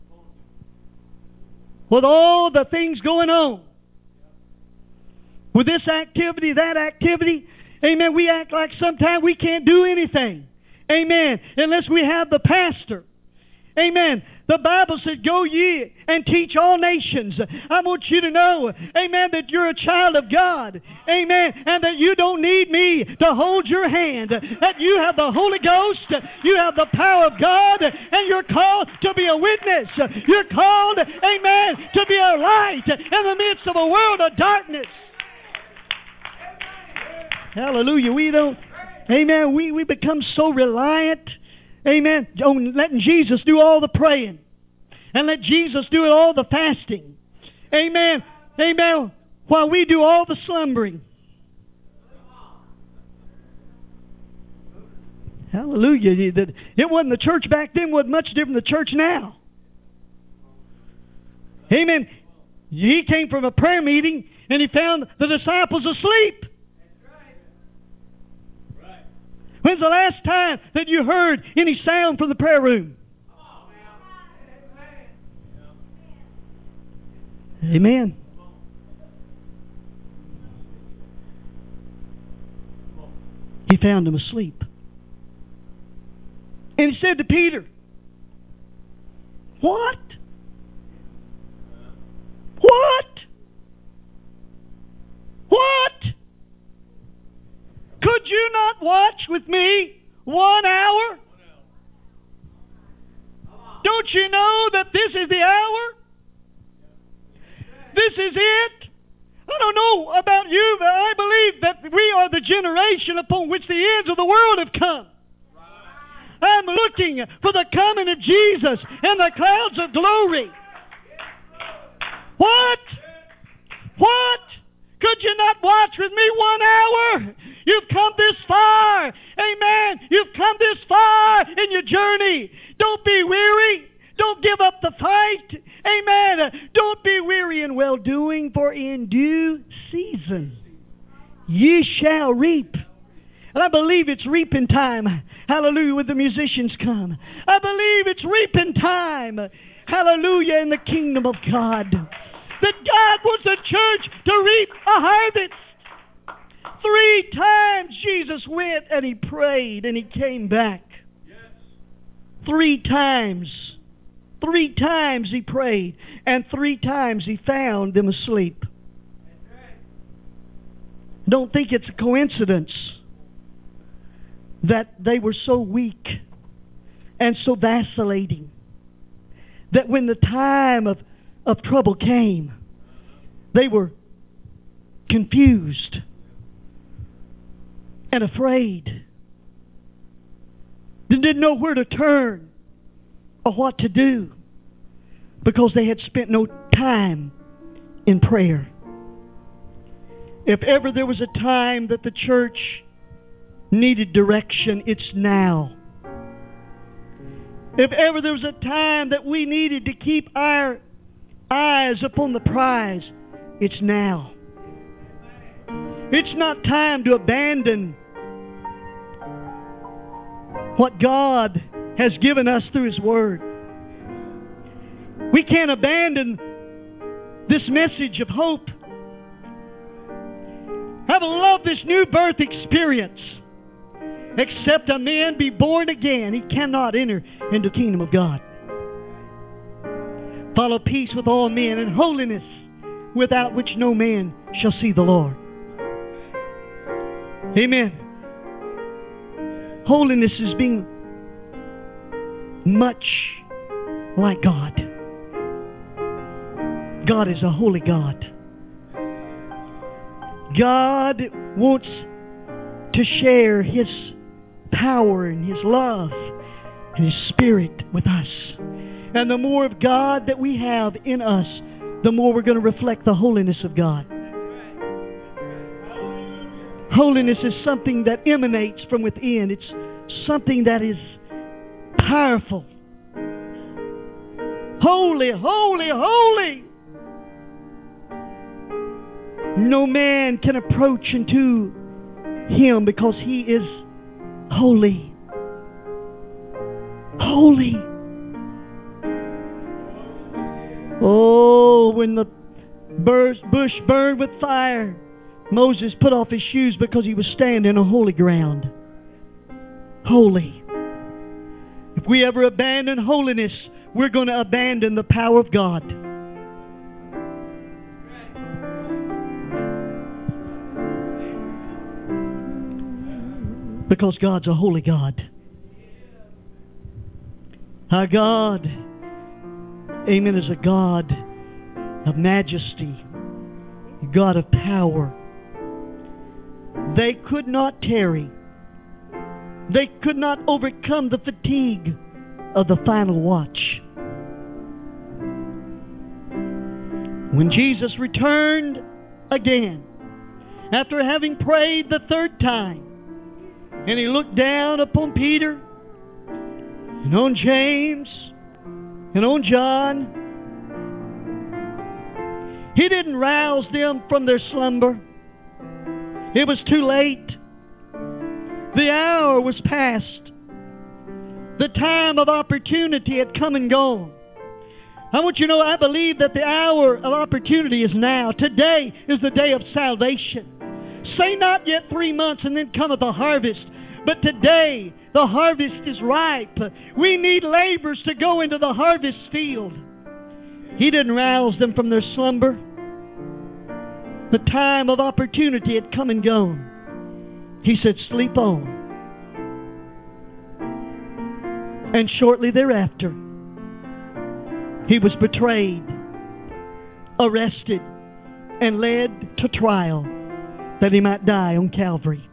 With all the things going on. With this activity, that activity, amen, we act like sometimes we can't do anything. Amen. Unless we have the pastor. Amen. The Bible said, go ye and teach all nations. I want you to know, amen, that you're a child of God. Amen. And that you don't need me to hold your hand. That you have the Holy Ghost. You have the power of God. And you're called to be a witness. You're called, amen, to be a light in the midst of a world of darkness. Hallelujah. We don't, Amen. We, we become so reliant, amen, on letting Jesus do all the praying. And let Jesus do all the fasting. Amen. Amen. While we do all the slumbering. Hallelujah. It wasn't the church back then, wasn't much different than the church now. Amen. He came from a prayer meeting and he found the disciples asleep. When's the last time that you heard any sound from the prayer room? Amen. He found them asleep. And he said to Peter, What? What? What? Could you not watch with me one hour? Don't you know that this is the hour? This is it. I don't know about you, but I believe that we are the generation upon which the ends of the world have come. I'm looking for the coming of Jesus and the clouds of glory. What? What? Could you not watch with me one hour? You've come this far. Amen. You've come this far in your journey. Don't be weary. Don't give up the fight. Amen. Don't be weary in well-doing, for in due season ye shall reap. And I believe it's reaping time. Hallelujah, when the musicians come. I believe it's reaping time. Hallelujah, in the kingdom of God. That God wants the church to reap a harvest. Three times Jesus went and he prayed and he came back. Three times. Three times he prayed, and three times he found them asleep. Don't think it's a coincidence that they were so weak and so vacillating that when the time of, of trouble came, they were confused and afraid. They didn't know where to turn or what to do because they had spent no time in prayer. If ever there was a time that the church needed direction, it's now. If ever there was a time that we needed to keep our eyes upon the prize, it's now. It's not time to abandon what God has given us through His Word. We can't abandon this message of hope. I love this new birth experience. Except a man be born again, he cannot enter into the kingdom of God. Follow peace with all men and holiness, without which no man shall see the Lord. Amen. Holiness is being much like God. God is a holy God. God wants to share His power and His love and His Spirit with us. And the more of God that we have in us, the more we're going to reflect the holiness of God. Holiness is something that emanates from within. It's something that is powerful. Holy, holy, holy. No man can approach unto Him because He is holy. Holy. Oh, when the bush burned with fire, Moses put off his shoes because he was standing on holy ground. Holy. If we ever abandon holiness, we're going to abandon the power of God. Because God's a holy God. Our God, amen, is a God of majesty, a God of power. They could not tarry They could not overcome the fatigue of the final watch. When Jesus returned again, after having prayed the third time, and he looked down upon Peter, and on James, and on John, he didn't rouse them from their slumber. It was too late. The hour was past. The time of opportunity had come and gone. I want you to know, I believe that the hour of opportunity is now. Today is the day of salvation. Say not yet three months and then cometh the harvest. But today, the harvest is ripe. We need laborers to go into the harvest field. He didn't rouse them from their slumber. The time of opportunity had come and gone. He said, sleep on. And shortly thereafter, he was betrayed, arrested, and led to trial that he might die on Calvary.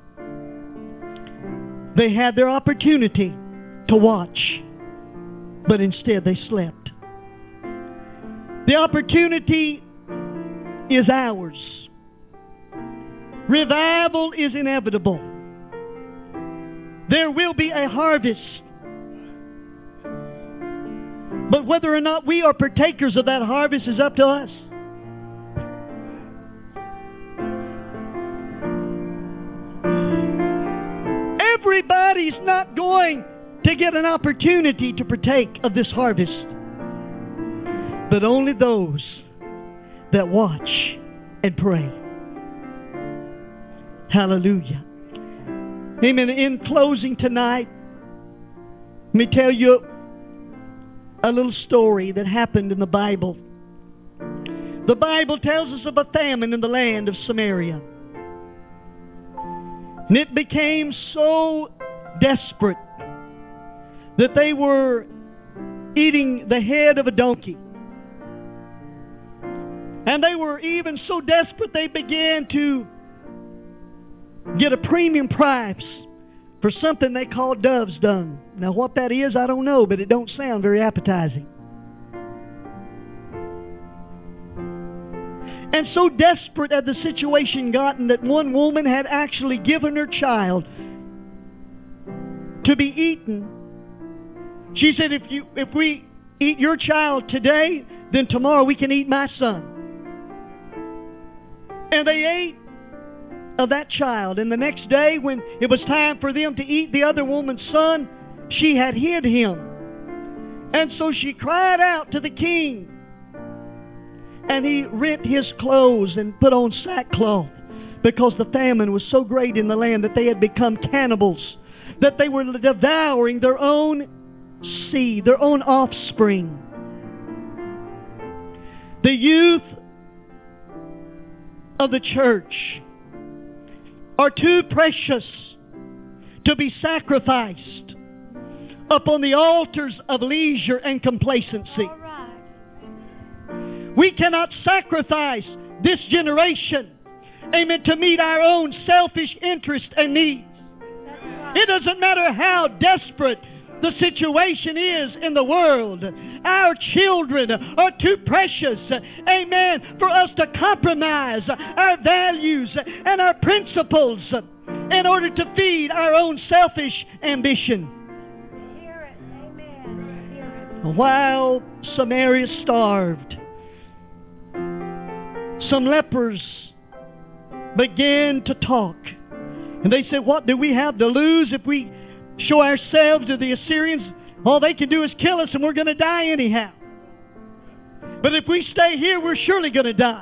They had their opportunity to watch, but instead they slept. The opportunity is ours. Revival is inevitable. There will be a harvest. But whether or not we are partakers of that harvest is up to us. Everybody's not going to get an opportunity to partake of this harvest, but only those that watch and pray. Hallelujah. Amen. In closing tonight, let me tell you a little story that happened in the Bible. The Bible tells us of a famine in the land of Samaria. And it became so desperate that they were eating the head of a donkey. And they were even so desperate they began to get a premium price for something they call dove's dung. Now what that is, I don't know, but it don't sound very appetizing. And so desperate had the situation gotten that one woman had actually given her child to be eaten. She said, if you if we eat your child today, then tomorrow we can eat my son. And they ate of that child. And the next day, when it was time for them to eat the other woman's son, she had hid him. And so she cried out to the king. And he rent his clothes and put on sackcloth, because the famine was so great in the land that they had become cannibals, that they were devouring their own seed, their own offspring. The youth of the church are too precious to be sacrificed upon the altars of leisure and complacency. We cannot sacrifice this generation, amen, to meet our own selfish interests and needs. It doesn't matter how desperate the situation is in the world. Our children are too precious, amen, for us to compromise our values and our principles in order to feed our own selfish ambition. Hear it. Amen. Hear it. While Samaria starved, some lepers began to talk. And they said, what do we have to lose if we show ourselves to the Assyrians? All they can do is kill us and we're going to die anyhow. But if we stay here, we're surely going to die.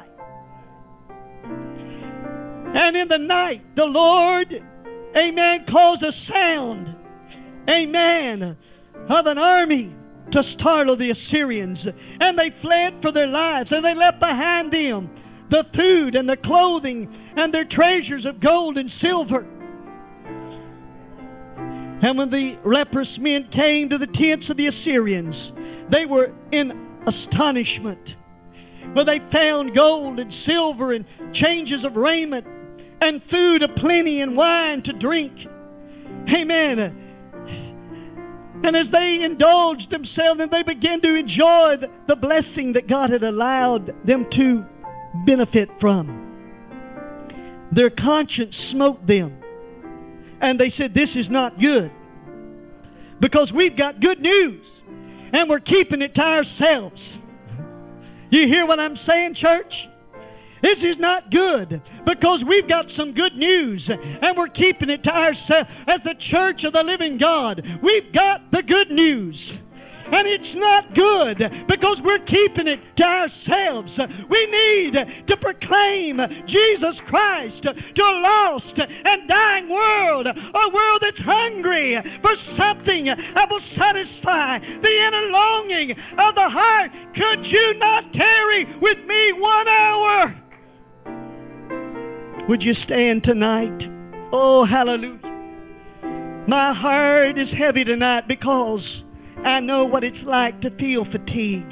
And in the night, the Lord, amen, caused a sound, amen, of an army to startle the Assyrians. And they fled for their lives, and they left behind them the food and the clothing and their treasures of gold and silver. And when the leprous men came to the tents of the Assyrians, they were in astonishment. For they found gold and silver and changes of raiment and food aplenty and wine to drink. Amen. And as they indulged themselves and they began to enjoy the, the blessing that God had allowed them to benefit from, their conscience smote them. And they said, this is not good. Because we've got good news. And we're keeping it to ourselves. You hear what I'm saying, church? This is not good because we've got some good news and we're keeping it to ourselves. As the church of the living God, we've got the good news. And it's not good because we're keeping it to ourselves. We need to proclaim Jesus Christ to a lost and dying world, a world that's hungry for something that will satisfy the inner longing of the heart. Could you not tarry with me one hour? Would you stand tonight? Oh, hallelujah. My heart is heavy tonight because I know what it's like to feel fatigue.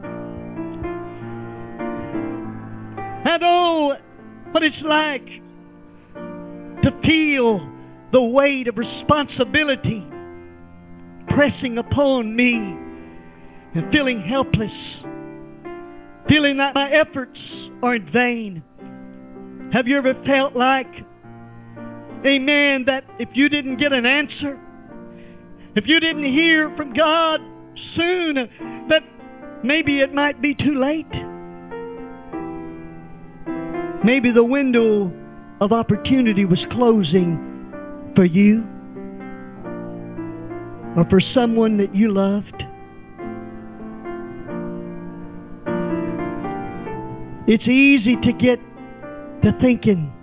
I know what it's like to feel the weight of responsibility pressing upon me and feeling helpless, feeling that my efforts are in vain. Have you ever felt like, amen, that if you didn't get an answer, if you didn't hear from God soon, that maybe it might be too late? Maybe the window of opportunity was closing for you or for someone that you loved. It's easy to get to thinking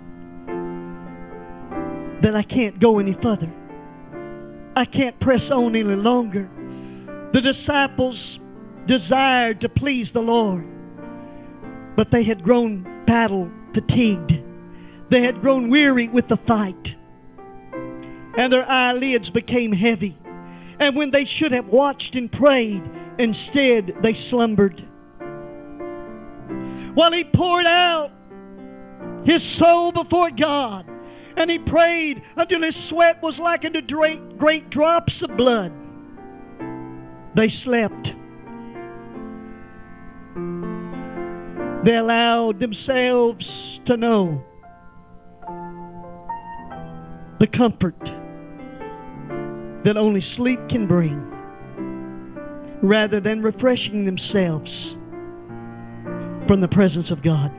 that I can't go any further. I can't press on any longer. The disciples desired to please the Lord, but they had grown battle fatigued. They had grown weary with the fight, and their eyelids became heavy. And when they should have watched and prayed, instead they slumbered. While he poured out his soul before God, and he prayed until his sweat was like unto great, great drops of blood, they slept. They allowed themselves to know the comfort that only sleep can bring, rather than refreshing themselves from the presence of God.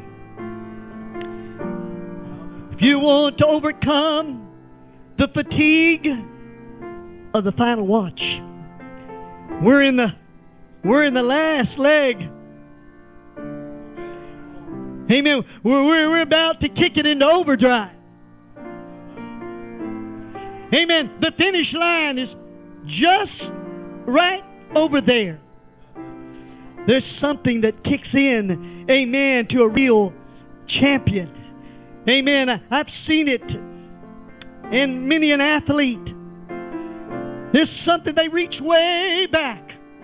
If you want to overcome the fatigue of the final watch, we're in the we're in the last leg. Amen. We're, we're, we're about to kick it into overdrive. Amen. The finish line is just right over there. There's something that kicks in, amen, to a real champion. Amen. I've seen it in many an athlete. There's something they reach way back.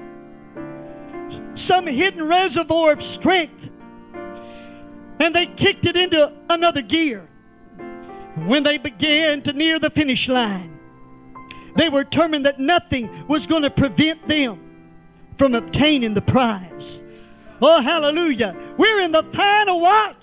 Some hidden reservoir of strength. And they kicked it into another gear. When they began to near the finish line, they were determined that nothing was going to prevent them from obtaining the prize. Oh, hallelujah. We're in the final watch.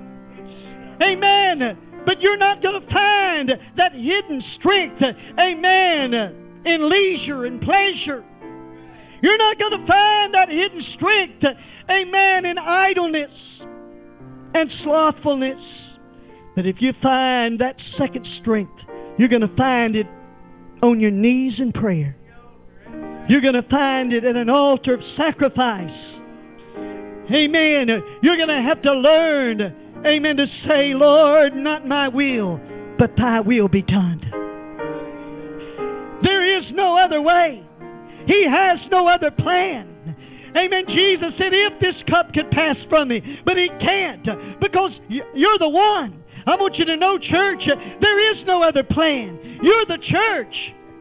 Amen. But you're not going to find that hidden strength, amen, in leisure and pleasure. You're not going to find that hidden strength, amen, in idleness and slothfulness. But if you find that second strength, you're going to find it on your knees in prayer. You're going to find it at an altar of sacrifice. Amen. You're going to have to learn, amen, to say, Lord, not my will, but thy will be done. There is no other way. He has no other plan. Amen. Jesus said, if this cup could pass from me, but it can't, because you're the one. I want you to know, church, there is no other plan. You're the church.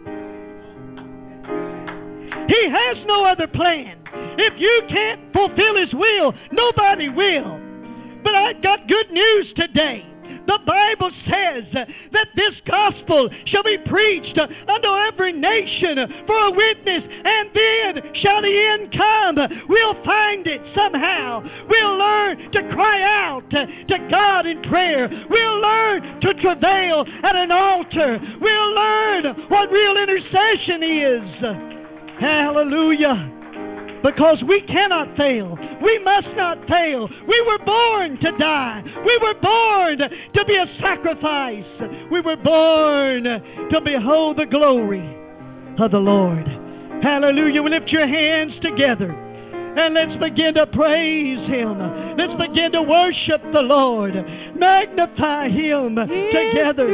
He has no other plan. If you can't fulfill His will, nobody will. But I've got good news today. The Bible says that this gospel shall be preached unto every nation for a witness, and then shall the end come. We'll find it somehow. We'll learn to cry out to God in prayer. We'll learn to travail at an altar. We'll learn what real intercession is. Hallelujah. Because we cannot fail. We must not fail. We were born to die. We were born to be a sacrifice. We were born to behold the glory of the Lord. Hallelujah. We lift your hands together and let's begin to praise Him. Let's begin to worship the Lord. Magnify Him together.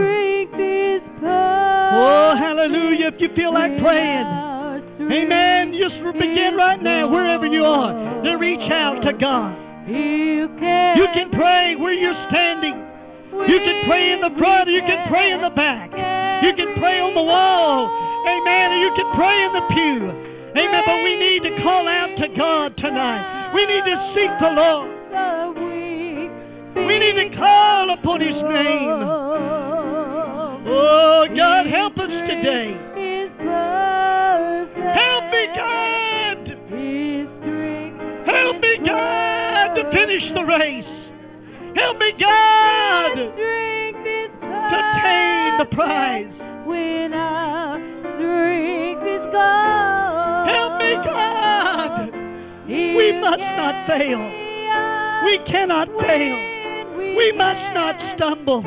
Oh, hallelujah. If you feel like praying, amen. Just begin right now, wherever you are, to reach out to God. You can pray where you're standing. You can pray in the front, or you can pray in the back. You can pray on the wall. Amen. Or you can pray in the pew. Amen. But we need to call out to God tonight. We need to seek the Lord. We need to call upon His name. Oh, God, help us today. Help me, God. Help me, God, to finish the race. Help me, God, to attain the prize. When our strength is gone, help me, God. We must not fail. We cannot fail. We must not stumble.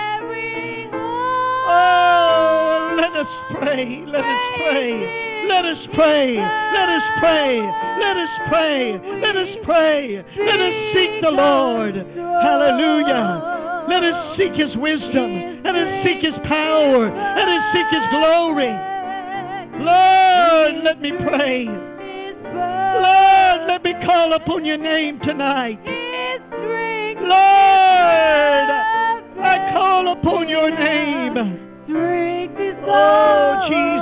Oh, let us pray. Let us pray. Let us pray. Let us pray. Let us pray. Let us pray. Let us seek the Lord. Hallelujah. Let us seek His wisdom. Let us seek His power. Let us seek His glory. Lord, let me pray. Lord, let me call upon your name tonight. Lord, I call upon your name. Oh, Jesus.